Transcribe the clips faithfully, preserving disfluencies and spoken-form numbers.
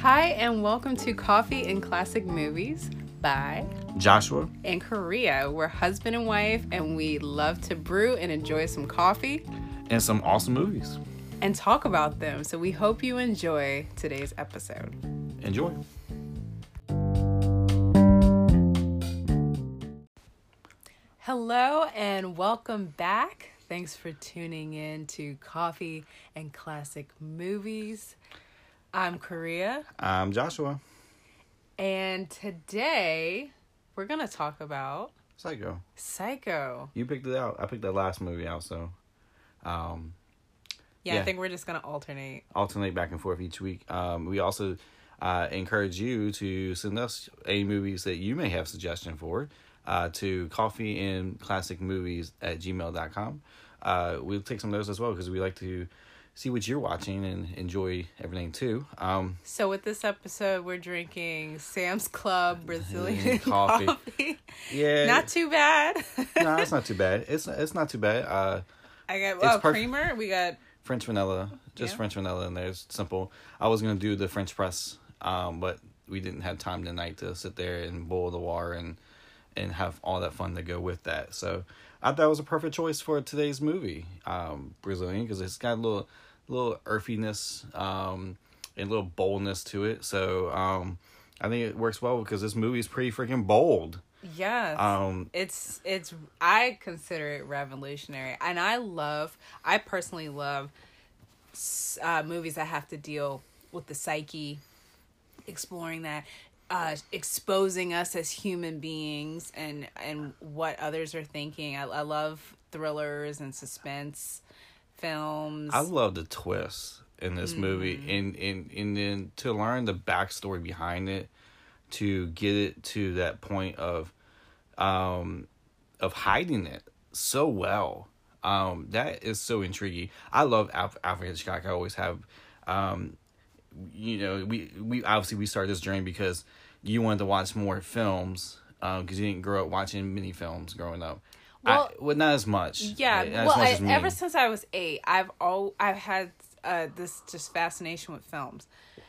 Hi, and welcome to Coffee and Classic Movies by Joshua and Korea. We're husband and wife, and we love to brew and enjoy some coffee and some awesome movies and talk about them. So we hope you enjoy today's episode. Enjoy. Hello, and welcome back. Thanks for tuning in to Coffee and Classic Movies. I'm Korea. I'm Joshua. And today, we're going to talk about... Psycho. Psycho. You picked it out. I picked that last movie out, so... Um, yeah, yeah, I think we're just going to alternate. Alternate back and forth each week. Um, we also uh, encourage you to send us any movies that you may have suggestion for uh, to coffee and classic movies at gmail dot com. Uh, we'll take some of those as well because we like to see what you're watching and enjoy everything too. Um, so with this episode, we're drinking Sam's Club Brazilian coffee. coffee. Yeah, not too bad. No, it's not too bad. It's it's not too bad. Uh, I got well, perf- creamer. We got French vanilla, just yeah. French vanilla in there. It's simple. I was gonna do the French press, um, but we didn't have time tonight to sit there and boil the water and and have all that fun to go with that. So I thought it was a perfect choice for today's movie, um, Brazilian, because it's got a little little earthiness um, and a little boldness to it. So um, I think it works well because this movie is pretty freaking bold. Yes. Um, it's, it's, I consider it revolutionary. And I love, I personally love uh, movies that have to deal with the psyche, exploring that. Uh, exposing us as human beings and and what others are thinking. I, I love thrillers and suspense films. I love the twist in this mm. movie, and, and and then to learn the backstory behind it, to get it to that point of, um, of hiding it so well. Um, that is so intriguing. I love Alfred, Alfred Hitchcock. I always have. Um, You know, we, we obviously we started this journey because you wanted to watch more films because um, you didn't grow up watching many films growing up. Well, I, well not as much. Yeah, not well, as much I, ever since I was eight, I've all I've had uh, this just fascination with films,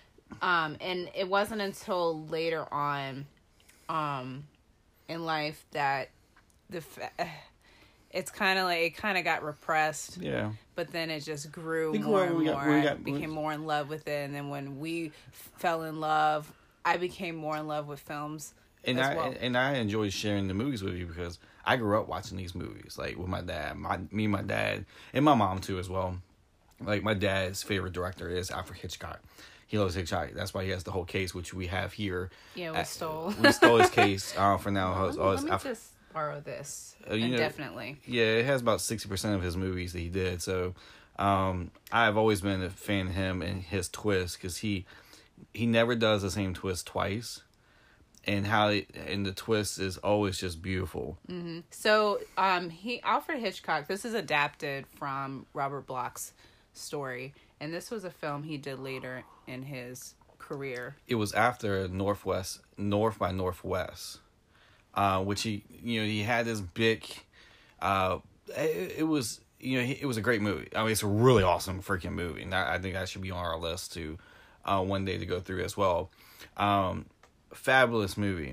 um, and it wasn't until later on, um, in life that the. Fa- It's kind of like, it kind of got repressed. Yeah. But then it just grew we more grew, and got, more. I got, became more in love with it. And then when we fell in love, I became more in love with films and as I, well. And I enjoy sharing the movies with you because I grew up watching these movies, like with my dad, my me and my dad, and my mom too as well. Like my dad's favorite director is Alfred Hitchcock. He loves Hitchcock. That's why he has the whole case, which we have here. Yeah, we At, stole. We stole his case uh, for now. Let me, let me Alfred, just... borrow this uh, indefinitely. Know, yeah, it has about sixty percent of his movies that he did. So um, I've always been a fan of him and his twist because he he never does the same twist twice, and how it, and the twist is always just beautiful. Mm-hmm. So um, he Alfred Hitchcock. This is adapted from Robert Bloch's story, and this was a film he did later in his career. It was after Northwest North by Northwest. Uh, which he, you know, he had this big, uh, it, it was, you know, it was a great movie. I mean, it's a really awesome freaking movie. And I, I think that should be on our list to, uh, one day to go through as well. Um, fabulous movie.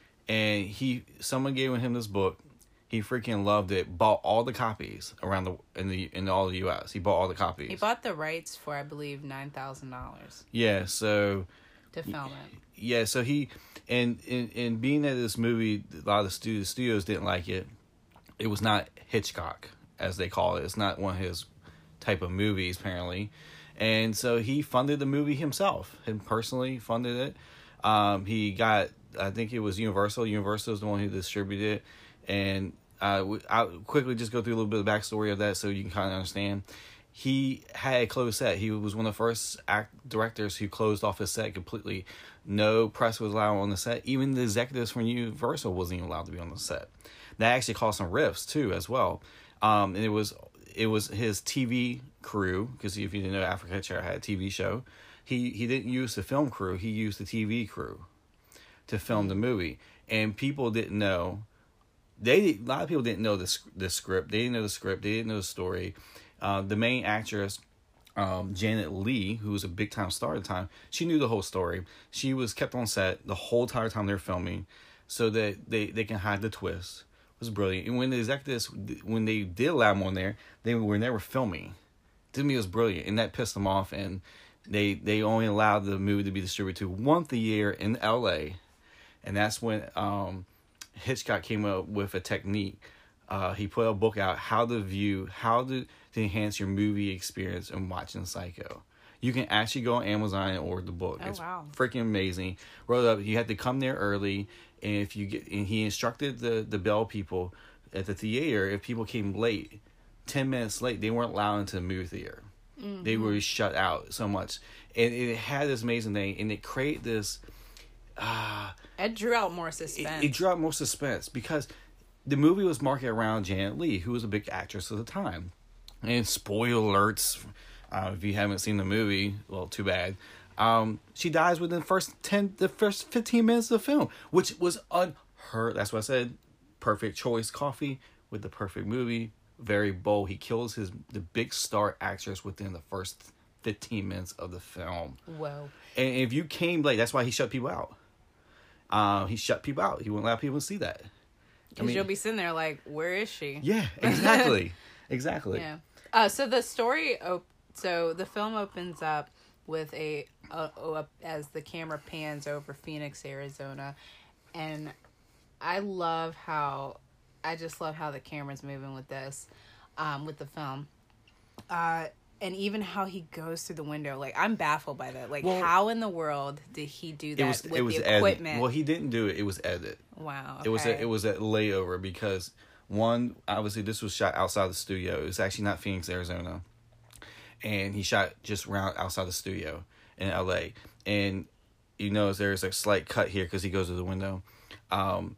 And he, someone gave him this book. He freaking loved it. Bought all the copies around the, in the, in all the U S. He bought all the copies. He bought the rights for, I believe, nine thousand dollars. Yeah. So. To film it. Yeah, so he, and in and being that this movie, a lot of the studios, studios didn't like it. It was not Hitchcock, as they call it. It's not one of his type of movies, apparently. And so he funded the movie himself. Him personally funded it. Um, he got, I think it was Universal. Universal is the one who distributed it. And uh, I'll quickly just go through a little bit of the backstory of that so you can kind of understand. He had a closed set. He was one of the first act directors who closed off his set completely. No press was allowed on the set. Even the executives from Universal wasn't even allowed to be on the set. That actually caused some rifts too, as well. Um, and it was it was his T V crew, because if you didn't know, Alfred Hitchcock had a T V show. He he didn't use the film crew. He used the T V crew to film the movie, and people didn't know. They a lot of people didn't know the the script. They didn't know the script. They didn't know the story. Uh, the main actress um, Janet Leigh, who was a big time star at the time, she knew the whole story. She was kept on set the whole entire time they're filming, so that they, they can hide the twist. It was brilliant. And when the executives, when they did allow them on there, they were never filming. To me, it was brilliant, and that pissed them off. And they they only allowed the movie to be distributed to once a year in L A, and that's when um, Hitchcock came up with a technique. Uh, he put a book out, how to view, how to, to enhance your movie experience in watching Psycho. You can actually go on Amazon and order the book. Oh, it's wow. freaking amazing. Wrote up, you had to come there early, and if you get, and he instructed the the bell people at the theater, if people came late, ten minutes late, they weren't allowed into the movie theater. Mm-hmm. They were shut out so much, and it had this amazing thing, and it created this. Uh, it drew out more suspense. It, it drew out more suspense because the movie was marketed around Janet Leigh, who was a big actress at the time. And spoiler alerts, uh, if you haven't seen the movie, well, too bad. Um, she dies within the first ten, the first fifteen minutes of the film, which was unheard. That's what I said. Perfect choice, Coffee, with the perfect movie. Very bold. He kills his the big star actress within the first fifteen minutes of the film. Whoa! And if you came late, that's why he shut people out. Uh, he shut people out. He wouldn't allow people to see that. Because I mean, you'll be sitting there like, where is she? Yeah, exactly. exactly. Yeah. Uh, so the story, op- so the film opens up with a, uh, uh, as the camera pans over Phoenix, Arizona. And I love how, I just love how the camera's moving with this, um, with the film. Uh, and even how he goes through the window. Like, I'm baffled by that. Like, well, how in the world did he do that it was, with it was the equipment? Edit. Well, he didn't do it. It was edited. Wow. Okay. It was a, it was a layover because, one, obviously this was shot outside the studio. It was actually not Phoenix, Arizona. And he shot just around outside the studio in L A. And you notice there's a slight cut here because he goes to the window. Um,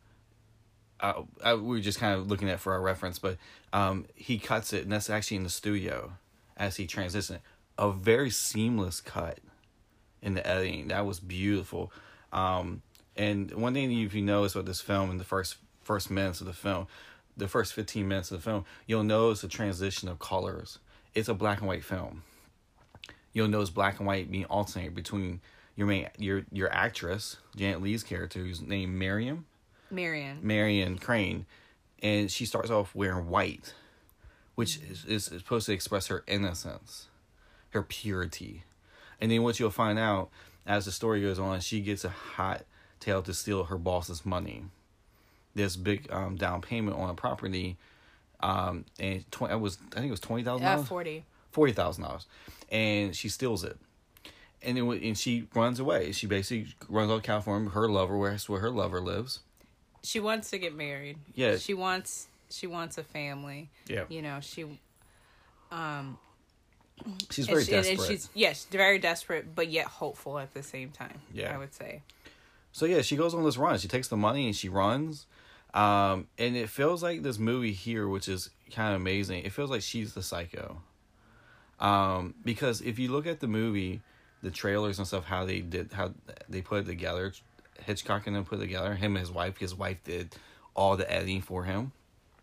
I, I, we were just kind of looking at for our reference, but um, he cuts it, and that's actually in the studio as he transitions. A very seamless cut in the editing. That was beautiful. Um, and one thing if you notice about this film in the first first minutes of the film, the first fifteen minutes of the film, you'll notice a transition of colors. It's a black and white film. You'll notice black and white being alternated between your main your your actress, Janet Leigh's character, who's named Miriam. Marion. Marion Crane. And she starts off wearing white, which is, is supposed to express her innocence, her purity. And then what you'll find out, as the story goes on, she gets a hot tail to steal her boss's money. This big um, down payment on a property, um, and tw- it was I think it was twenty thousand dollars. Yeah, forty. Forty thousand dollars, and she steals it, and then and she runs away. She basically runs out of California. Her lover, where where her lover lives. She wants to get married. Yeah. She wants she wants a family. Yeah. You know, she um she's very she, desperate. And she's yes, very desperate, but yet hopeful at the same time. Yeah. I would say. So yeah, she goes on this run. She takes the money and she runs. Um, and it feels like this movie here, which is kind of amazing. It feels like she's the psycho. Um, because if you look at the movie, the trailers and stuff, how they did, how they put it together, Hitchcock and them put it together, him and his wife, his wife did all the editing for him,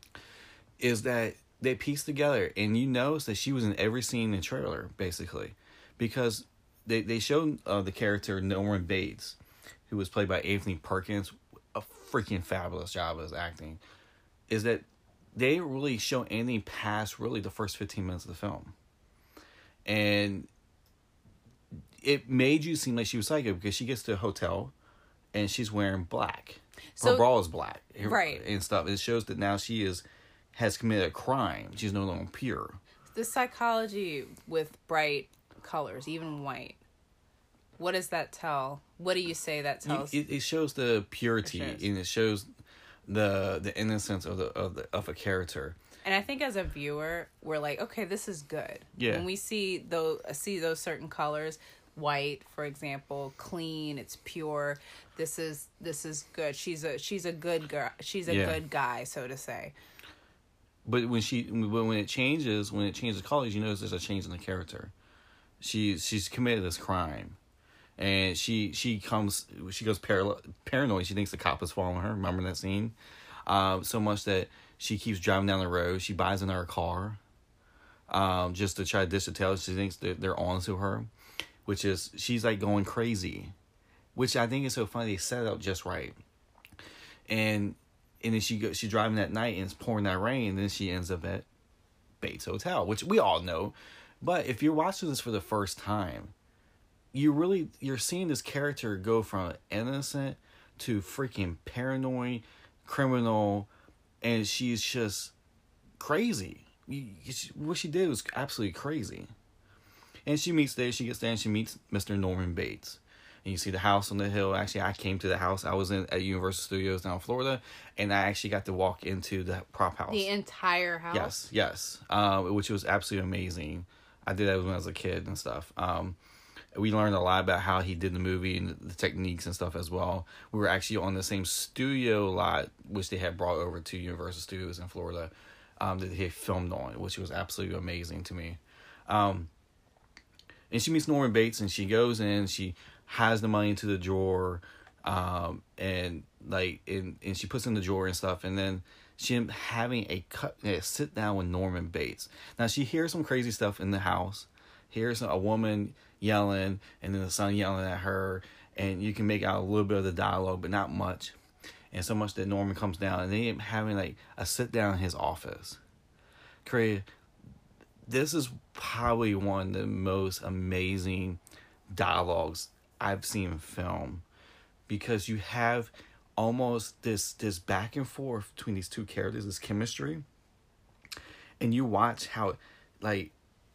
is that they pieced together, and you notice that she was in every scene in the trailer, basically, because they, they showed uh, the character Norman Bates, who was played by Anthony Perkins, a freaking fabulous job as acting, is that they didn't really show anything past really the first fifteen minutes of the film. And it made you seem like she was psycho because she gets to a hotel and she's wearing black. So, her bra is black. Right. And stuff. It shows that now she is has committed a crime. She's no longer pure. The psychology with bright colors, even white. What does that tell? What do you say that tells? It, it shows the purity, shows. and it shows the the innocence of the of the of a character. And I think as a viewer, we're like, okay, this is good. Yeah. When we see those see those certain colors, white, for example, clean, it's pure. This is this is good. She's a she's a good girl. She's a yeah. good guy, so to say. But when she when it changes when it changes colors, you notice there's a change in the character. She she's committed this crime. And she she comes she goes para- paranoid. She thinks the cop is following her. Remember that scene? Um, so much that she keeps driving down the road. She buys another car. um, just to try to dish the tail. She thinks that they're on to her, which is she's like going crazy, which I think is so funny. They set it up just right, and and then she go, she's driving that night and it's pouring that rain, and then she ends up at Bates Hotel, which we all know. But if you're watching this for the first time, you really you're seeing this character go from innocent to freaking paranoid, criminal, and she's just crazy. What she did was absolutely crazy. And she meets there, she gets there and she meets Mister Norman Bates. And you see the house on the hill. Actually, I came to the house. I was in at Universal Studios down in Florida, and I actually got to walk into the prop house. The entire house? Yes, yes. Um, which was absolutely amazing. I did that when I was a kid and stuff. Um, we learned a lot about how he did the movie and the techniques and stuff as well. We were actually on the same studio lot, which they had brought over to Universal Studios in Florida, um, that he filmed on, which was absolutely amazing to me. Um, and she meets Norman Bates, and she goes in, she has the money into the drawer, um, and like, and, and she puts in the drawer and stuff, and then she ends up having a cut, a sit down with Norman Bates. Now she hears some crazy stuff in the house, hears a woman yelling, and then the son yelling at her, and you can make out a little bit of the dialogue, but not much, and so much that Norman comes down, and they end up having like a sit down in his office. Craig, this is probably one of the most amazing dialogues I've seen in film, because you have almost this this back and forth between these two characters, this chemistry, and you watch how like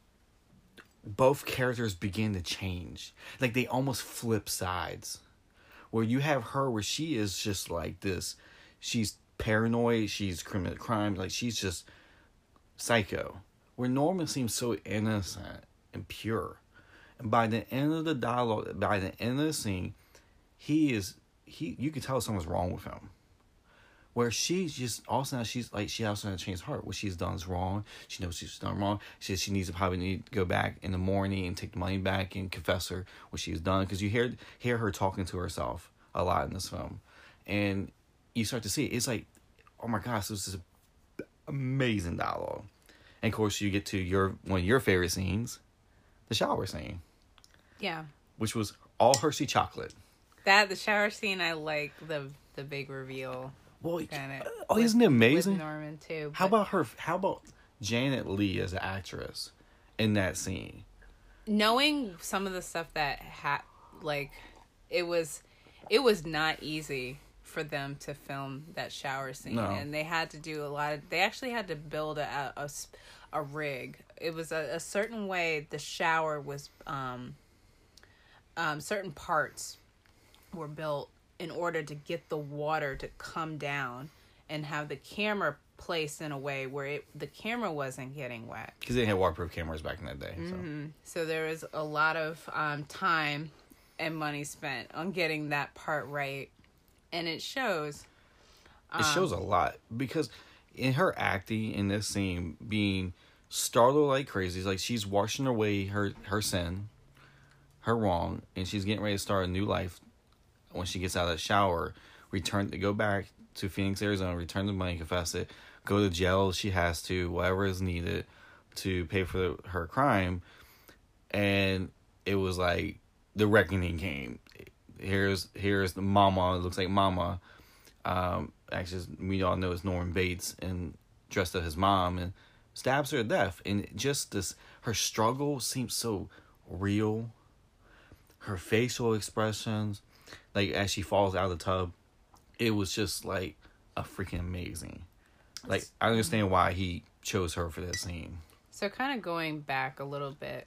both characters begin to change, like they almost flip sides, where you have her where she is just like this, she's paranoid, she's criminal crime, like she's just psycho, where Norman seems so innocent and pure. And by the end of the dialogue, by the end of the scene, he is, he, you can tell something's wrong with him. Where she's just, all of a sudden, she's like, she also has to change heart. What she's done is wrong. She knows she's done wrong. She says she needs to probably need to go back in the morning and take the money back and confess her what she's done. Because you hear, hear her talking to herself a lot in this film. And you start to see it. It's like, oh my gosh, this is amazing dialogue. And of course, you get to your one of your favorite scenes, the shower scene. Yeah. Which was all Hershey chocolate. That, the shower scene, I like the the big reveal. Well, kinda, oh, with, isn't it amazing? With Norman, too. How about her? How about Janet Leigh as an actress in that scene? Knowing some of the stuff that had, like, it was, it was not easy for them to film that shower scene. No. And they had to do a lot of, they actually had to build a, a, a rig. It was a, a certain way the shower was, um, um, certain parts were built in order to get the water to come down and have the camera placed in a way where it, the camera wasn't getting wet. Because they had waterproof cameras back in that day. Mm-hmm. So. so there was a lot of um, time and money spent on getting that part right. And it shows. Um, it shows a lot. Because in her acting in this scene, being startled like crazy, it's like she's washing away her, her sin, her wrong, and she's getting ready to start a new life. When she gets out of the shower, return to go back to Phoenix, Arizona, return the money, confess it, go to jail if she has to, whatever is needed to pay for the, her crime. And it was like the reckoning came. Here's here's the mama, it looks like mama. Um, actually, we all know it's Norman Bates and dressed up his mom and stabs her to death. And just this, her struggle seems so real. Her facial expressions, like as she falls out of the tub, it was just like a freaking amazing. Like I understand why he chose her for that scene. So kind of going back a little bit,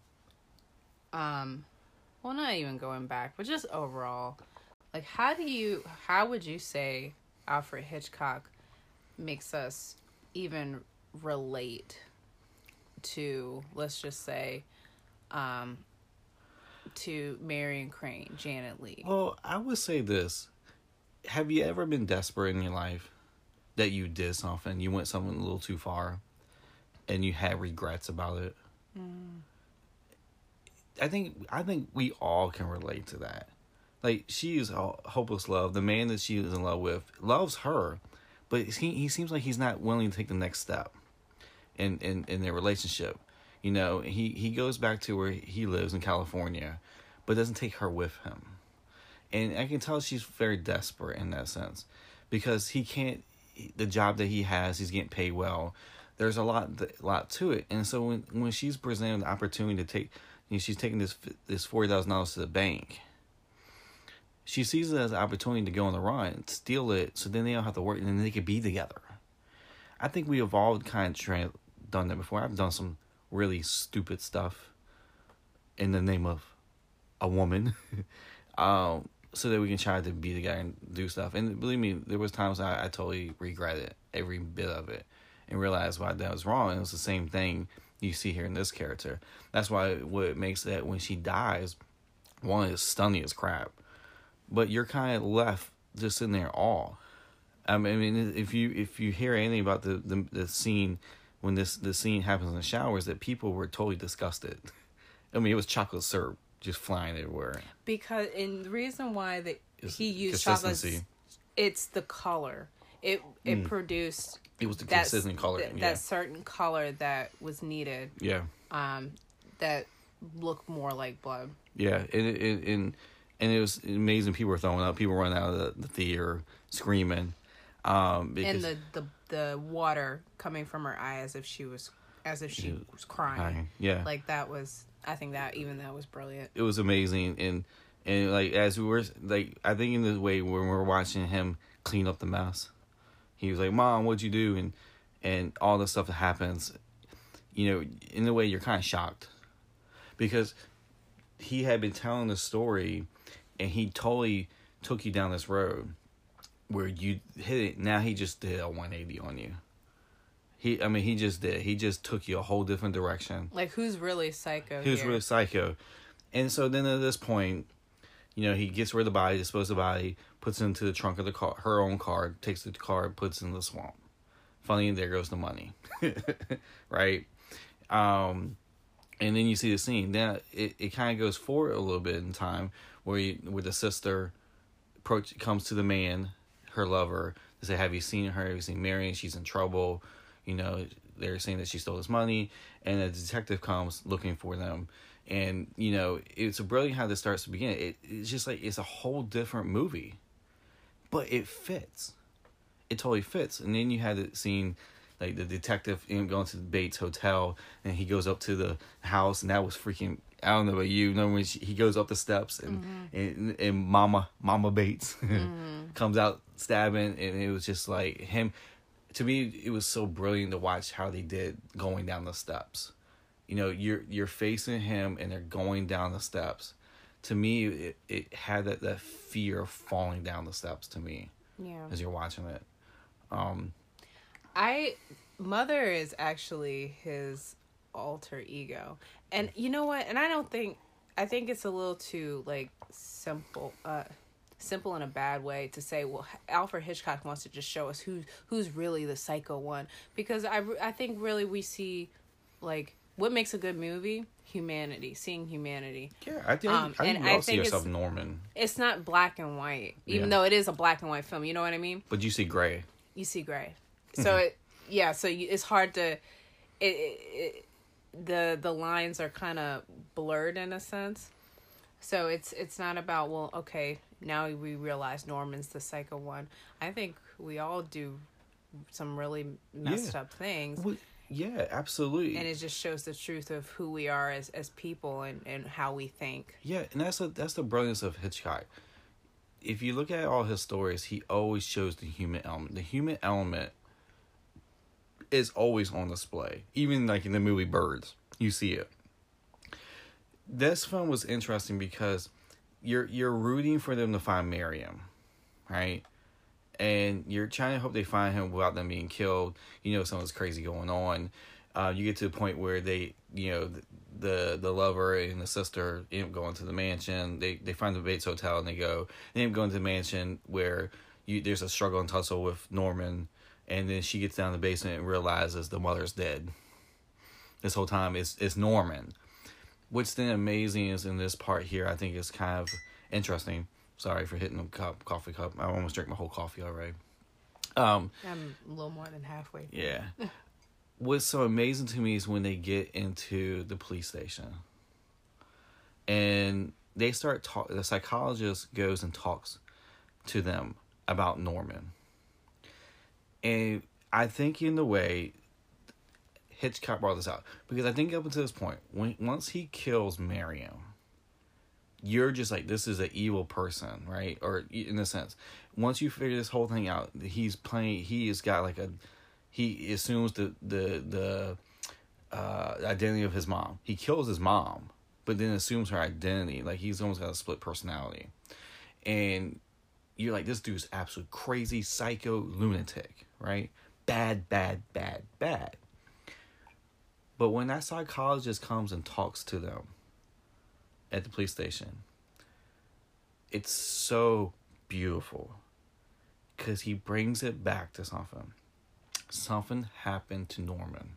um, well, not even going back, but just overall, like how do you, how would you say Alfred Hitchcock makes us even relate to, let's just say, um. to Marion Crane, Janet Leigh? Well, I would say this. Have you ever been desperate in your life that you did something, you went something a little too far, and you had regrets about it? Mm. I think I think we all can relate to that. Like, she is a hopeless love. The man that she is in love with loves her, but he, he seems like he's not willing to take the next step. in, in, in their relationship. You know, he, he goes back to where he lives in California, but doesn't take her with him. And I can tell she's very desperate in that sense, because he can't, the job that he has, he's getting paid well. There's a lot, a lot to it. And so when, when she's presented the opportunity to take, you know, she's taking this, this forty thousand dollars to the bank, she sees it as an opportunity to go on the run, steal it, so then they don't have to work, and then they could be together. I think we have all kind of tra- done that before. I've done some really stupid stuff in the name of a woman, um, so that we can try to be together and do stuff. And believe me, there was times I, I totally regretted every bit of it and realized why that was wrong. And it was the same thing you see here in this character. That's why what makes that when she dies, one is stunning as crap, but you're kind of left just in there awe. I mean, if you if you hear anything about the, the, the scene when this the scene happens in the showers, that people were totally disgusted. I mean, it was chocolate syrup just flying everywhere. Because and the reason why that It's he used chocolate, it's the color. It it mm. produced. It was the that, consistent color. Th- yeah. That certain color that was needed. Yeah. Um, that looked more like blood. Yeah, and and and, and it was amazing. People were throwing up. People running out of the, the theater screaming. Um, because, and the, the the water coming from her eye as if she was as if she was crying. crying. Yeah, like that was. I think that even that was brilliant. It was amazing, and and like as we were like, I think in the way when we were watching him clean up the mess, he was like, "Mom, what'd you do?" and and all the stuff that happens, you know, in a way you're kind of shocked, because he had been telling the story, and he totally took you down this road where you hit it. Now he just did a one eighty on you. He, I mean, he just did. He just took you a whole different direction. Like, who's really psycho Who's here? really psycho. And so then at this point, you know, he gets rid of the body, disposes of the body, puts it into the trunk of the car, her own car, takes the car, puts it in the swamp. Funny, there goes the money. Right? Um, and then you see the scene. Then it, it kind of goes forward a little bit in time where, you, where the sister approach, comes to the man, her lover, to say, have you seen her? Have you seen Marion? She's in trouble. You know, they're saying that she stole his money, and a detective comes looking for them. And, you know, it's brilliant how this starts to begin. It, it's just like, it's a whole different movie. But it fits. It totally fits. And then you had the scene, like, the detective you know, going to the Bates Hotel, and he goes up to the house, and that was freaking, I don't know about you, you know, when she, he goes up the steps, and, mm-hmm. and, and Mama, Mama Bates mm-hmm. comes out stabbing, and it was just like him. To me, it was so brilliant to watch how they did going down the steps. You know, you're you're facing him, and they're going down the steps. To me, it, it had that, that fear of falling down the steps to me. Yeah. As you're watching it. Um, I, Mother is actually his alter ego. And you know what? And I don't think, I think it's a little too, like, simple, uh, simple in a bad way to say, well, Alfred Hitchcock wants to just show us who who's really the psycho one, because I, I think really we see, like, what makes a good movie? Humanity, seeing humanity. Yeah, I think um, I think you all see yourself Norman. It's not black and white, even yeah. though it is a black and white film. You know what I mean? But you see gray. You see gray. So it, yeah. So you, it's hard to, it, it, it the the lines are kind of blurred in a sense. So it's it's not about, well, okay, now we realize Norman's the psycho one. I think we all do some really messed yeah. up things. Well, yeah, absolutely. And it just shows the truth of who we are as, as people and, and how we think. Yeah, and that's a, that's the brilliance of Hitchcock. If you look at all his stories, he always shows the human element. The human element is always on display. Even like in the movie Birds, you see it. This film was interesting because you're you're rooting for them to find Miriam, right? And you're trying to hope they find him without them being killed. You know, something's crazy going on. Uh, you get to the point where they, you know, the the, the lover and the sister end up going to the mansion. They they find the Bates Hotel and they go. They end up going to the mansion where you there's a struggle and tussle with Norman, and then she gets down to the basement and realizes the mother's dead. This whole time it's it's Norman. What's then amazing is in this part here, I think is kind of interesting. Sorry for hitting the cup, coffee cup. I almost drank my whole coffee already. Um, I'm a little more than halfway. Yeah. what's so amazing to me is when they get into the police station and they start talk. The psychologist goes and talks to them about Norman, and I think in the way Hitchcock brought this out, because I think up until this point, when once he kills Miriam, you're just like, this is an evil person, right? Or in a sense, once you figure this whole thing out, he's playing. He has got like a. He assumes the the the uh, identity of his mom. He kills his mom, but then assumes her identity. Like, he's almost got a split personality, and you're like, this dude's absolute crazy psycho lunatic, right? Bad, bad, bad, bad. But when that psychologist comes and talks to them at the police station, it's so beautiful because he brings it back to something. Something happened to Norman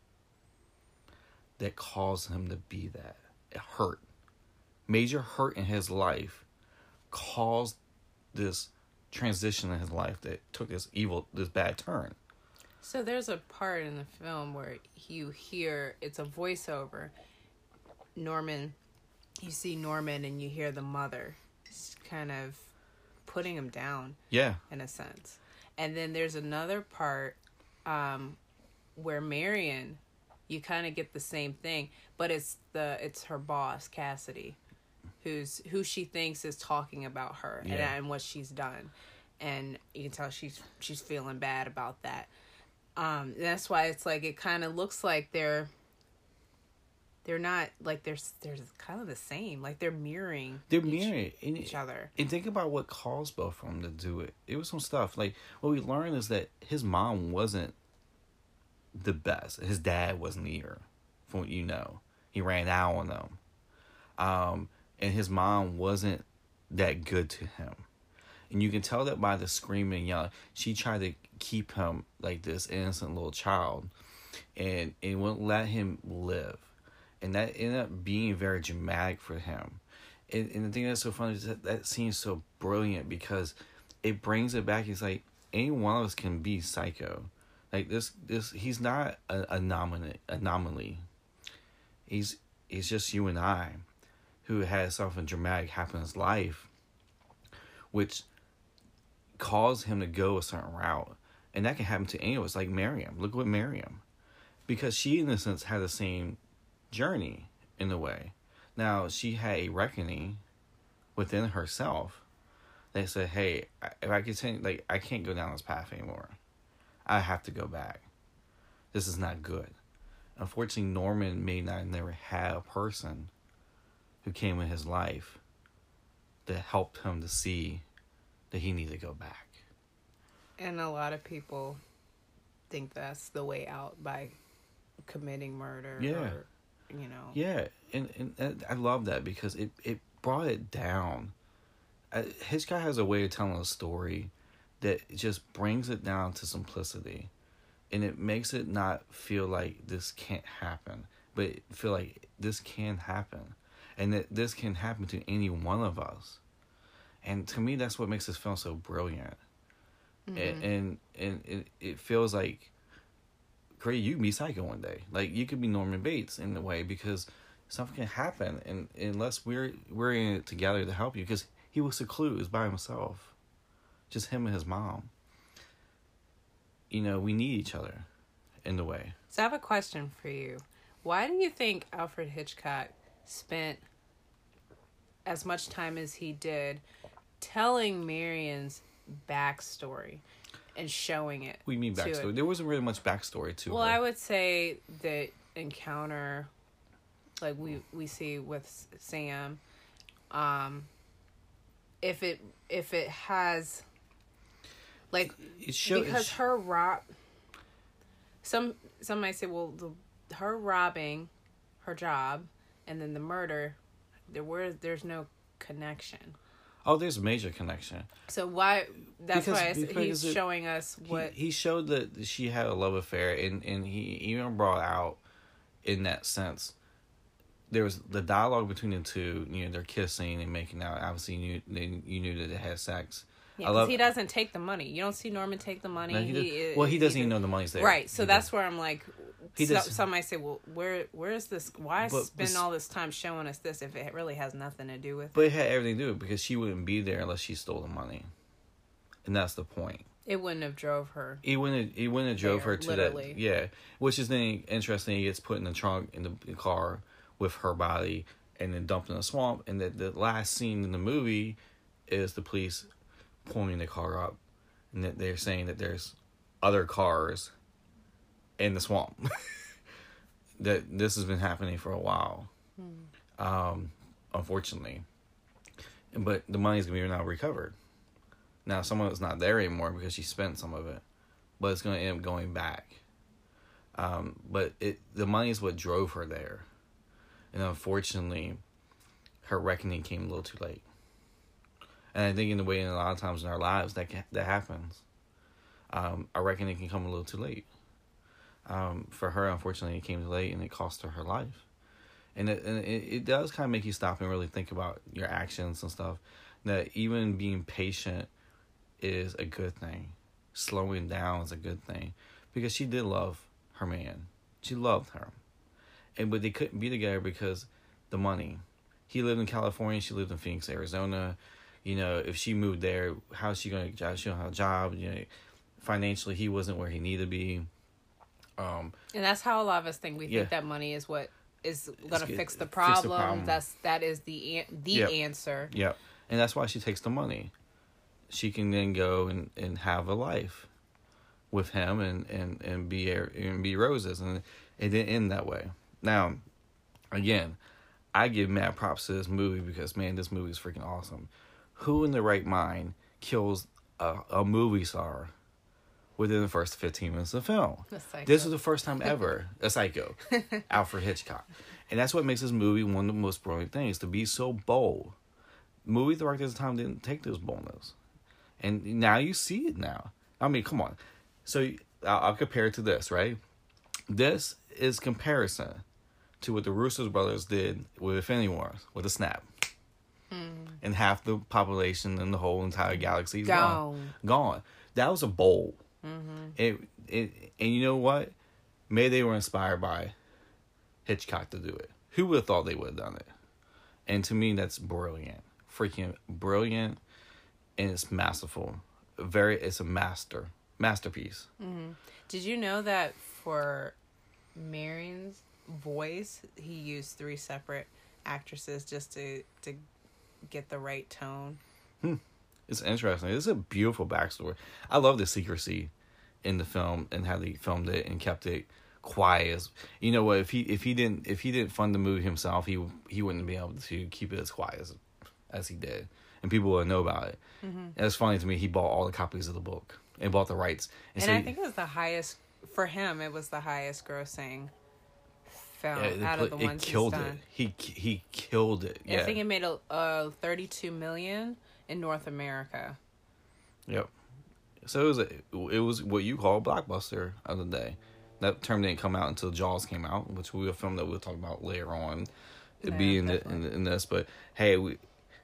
that caused him to be that. It hurt. Major hurt in his life caused this transition in his life that took this evil, this bad turn. So there's a part in the film where you hear, it's a voiceover. Norman, you see Norman and you hear the mother kind of putting him down. Yeah. In a sense. And then there's another part um, where Marion, you kind of get the same thing, but it's the it's her boss, Cassidy, who's who she thinks is talking about her yeah. and, and what she's done. And you can tell she's she's feeling bad about that. Um, that's why it's like, it kind of looks like they're, they're not, like, they're, they're kind of the same. Like, they're mirroring They're each, mirroring each other. And think about what caused both of them to do it. It was some stuff. Like, what we learned is that his mom wasn't the best. His dad wasn't either, from what you know. He ran out on them. Um, and his mom wasn't that good to him. And you can tell that by the screaming and yelling. She tried to keep him like this innocent little child, and it wouldn't let him live. And that ended up being very dramatic for him. And, and the thing that's so funny is that that scene is so brilliant because it brings it back. It's like, any one of us can be psycho. Like, this, this he's not an anomaly. anomaly. He's, he's just you and I who had something dramatic happen in his life, which cause him to go a certain route. And that can happen to any of us, like Miriam. Look what Miriam. Because she, in a sense, had the same journey, in a way. Now, she had a reckoning within herself that said, hey, if I continue, like, I can't go down this path anymore. I have to go back. This is not good. Unfortunately, Norman may not never had a person who came in his life that helped him to see that he needed to go back. And a lot of people think that's the way out, by committing murder. Yeah. Or, you know. Yeah. And, and, and I love that because it, it brought it down. Uh, Hitchcock has a way of telling a story that just brings it down to simplicity. And it makes it not feel like this can't happen, but it feel like this can happen. And that this can happen to any one of us. And to me, that's what makes this film so brilliant. Mm-hmm. And, and and it, it feels like, great, you can be psycho one day. Like, you could be Norman Bates in a way, because something can happen, and unless we're we're in it together to help you, because he was secluded, he was by himself, just him and his mom. You know, we need each other in the way. So I have a question for you. Why do you think Alfred Hitchcock spent as much time as he did telling Marion's backstory and showing it? What do you mean backstory? It. There wasn't really much backstory to well, her. Well, I would say the encounter, like we, we see with Sam, um, if it if it has, like, it show, because it sh- her rob, some some might say, well, the, her robbing her job and then the murder, there were there's no connection. Oh, there's a major connection. So why? That's because, why I, because he's it, showing us what he, he showed that she had a love affair, and, and he even brought out in that sense. There was the dialogue between the two. You know, they're kissing and making out. Obviously, you knew, they, you knew that they had sex, Yeah, because he doesn't take the money. You don't see Norman take the money. No, he he, does, well, he doesn't he even know the money's there. Right. So he that's does. where I'm like, he so, does. some might say, well, where where is this? Why but, spend but, all this time showing us this if it really has nothing to do with it? But it had everything to do with it because she wouldn't be there unless she stole the money. And that's the point. It wouldn't have drove her. He wouldn't have, he wouldn't have drove there, her to literally. that. Yeah. Which is then interesting. He gets put in the trunk in the, the car with her body and then dumped in a swamp. And the, the last scene in the movie is the police pulling the car up. And that they're saying that there's other cars in the swamp. That this has been happening for a while. Hmm. Um, unfortunately. But the money's going to be now recovered. Now, some of it's not there anymore because she spent some of it. But it's going to end up going back. Um, but it the money is what drove her there. And unfortunately, her reckoning came a little too late. And I think in the way, in a lot of times in our lives, that can, that happens. Um, our reckoning can come a little too late. Um, for her, unfortunately, it came too late, and it cost her her life. And it, and it, it does kind of make you stop and really think about your actions and stuff. That even being patient is a good thing. Slowing down is a good thing. Because she did love her man. She loved her. And but they couldn't be together because the money. He lived in California, she lived in Phoenix, Arizona. You know, if she moved there, how's she going to get a job? She don't have a job. You know, financially, he wasn't where he needed to be. Um, and that's how a lot of us think. We yeah. think that money is what is going to fix the fix problem. the problem. That's that is the the yep. answer. Yep. And that's why she takes the money. She can then go and, and have a life with him and, and, and be and be roses. And it didn't end that way. Now, again, I give mad props to this movie because, man, this movie is freaking awesome. Who in the right mind kills a, a movie star within the first fifteen minutes of the film? This is the first time ever. A psycho. Alfred Hitchcock. And that's what makes this movie one of the most brilliant things, to be so bold. Movie directors at the time didn't take this boldness. And now you see it now. I mean, come on. So I'll, I'll compare it to this, right? This is comparison to what the Russo brothers did with Infinity Wars, with a snap. Mm. And half the population in the whole entire galaxy is gone. Gone. Gone. That was a bold. Mm-hmm. It, it, and you know what? Maybe they were inspired by Hitchcock to do it. Who would have thought they would have done it? And to me, that's brilliant. Freaking brilliant. And it's masterful. Very, it's a master. Masterpiece. Mm-hmm. Did you know that for Marion's voice, he used three separate actresses just to, to get the right tone? Hmm. It's interesting. It's a beautiful backstory. I love the secrecy in the film and how they filmed it and kept it quiet. You know what? If he if he didn't if he didn't fund the movie himself, he he wouldn't be able to keep it as quiet as, as he did, and people would know about it. Mm-hmm. And it's funny to me. He bought all the copies of the book and bought the rights. And, and so I he, think it was the highest for him. It was the highest grossing film yeah, out it, of the it ones killed he's it. done. He he killed it. Yeah. I think it made a, a thirty-two million in North America. Yep. So it was a, it was what you call a blockbuster of the day. That term didn't come out until Jaws came out, which we a film that we'll talk about later on. It'd yeah, be in, the, in, in this, but hey, we,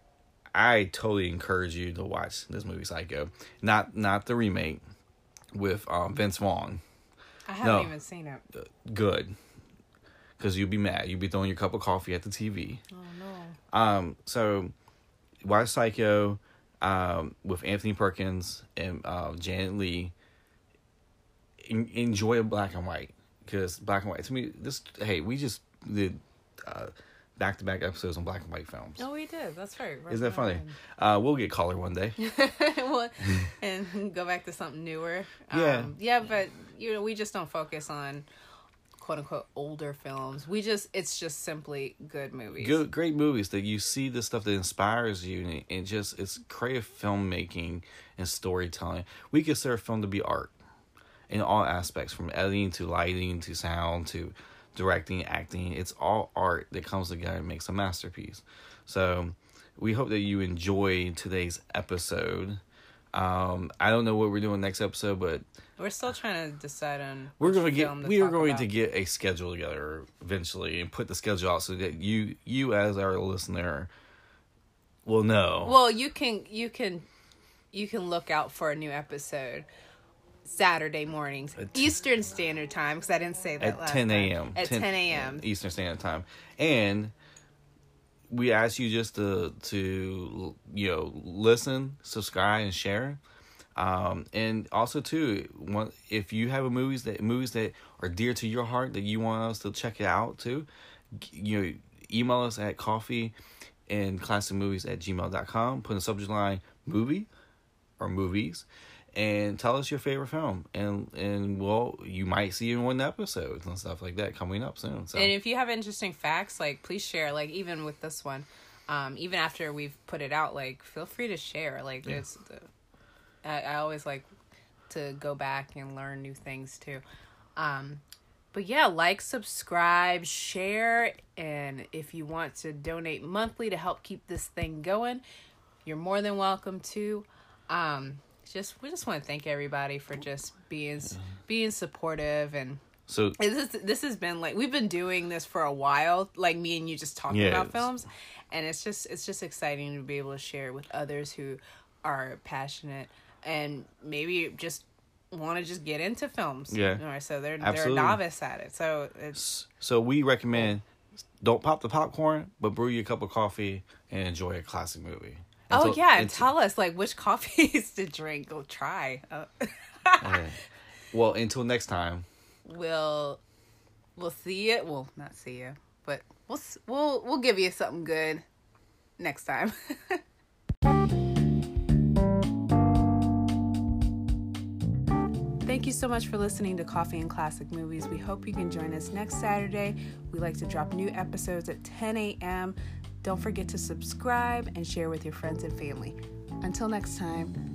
I totally encourage you to watch this movie Psycho. Not not the remake with um, Vince Vaughn. I haven't no, even seen it. Good, because you'd be mad. You'd be throwing your cup of coffee at the T V. Oh no. Um. So, watch Psycho. Um, with Anthony Perkins and uh, Janet Leigh. En- enjoy a black and white, because black and white to me, this hey we just did uh, back-to-back episodes on black and white films. Oh, we did. That's right. Isn't that funny? Uh, we'll get color one day. well, and go back to something newer. Yeah, um, yeah, but you know we just don't focus on quote unquote older films. We just it's just simply good movies. Good, great movies that you see the stuff that inspires you, and, and just it's creative filmmaking and storytelling. We consider film to be art in all aspects, from editing to lighting to sound to directing, acting. It's all art that comes together and makes a masterpiece. So we hope that you enjoy today's episode. Um, I don't know what we're doing next episode, but we're still trying to decide on. We're going to get. To we are going about. to get a schedule together eventually and put the schedule out so that you, you as our listener, will know. Well, you can you can you can look out for a new episode Saturday mornings, t- Eastern Standard Time, because I didn't say that at last ten a.m. time. At ten a.m. Eastern Standard Time. And we ask you just to, to you know, listen, subscribe, and share. Um, and also, too, one, if you have a movies that movies that are dear to your heart that you want us to check it out, too, you know, email us at coffee and classic movies at gmail dot com. Put in the subject line movie or movies, and tell us your favorite film, and and well, you might see in one episode and stuff like that coming up soon. So. And if you have interesting facts, like, please share. Like, even with this one, um, even after we've put it out, like, feel free to share. Like, yeah. it's, I, I always like to go back and learn new things too. Um, but yeah, like, subscribe, share, and if you want to donate monthly to help keep this thing going, you're more than welcome to. Um, just we just want to thank everybody for just being being supportive, and so this this has been like we've been doing this for a while, like me and you just talking yes. about films, and it's just it's just exciting to be able to share with others who are passionate and maybe just want to just get into films. Yeah. All right, so they're Absolutely. they're a novice at it. So it's so we recommend don't pop the popcorn, but brew you a cup of coffee and enjoy a classic movie. Until, oh yeah, and tell us like which coffees to drink. Go try. Uh, okay. Well, until next time. We'll we'll see you. Well, not see you, but we'll we'll we'll give you something good next time. Thank you so much for listening to Coffee and Classic Movies. We hope you can join us next Saturday. We like to drop new episodes at ten a.m. Don't forget to subscribe and share with your friends and family. Until next time.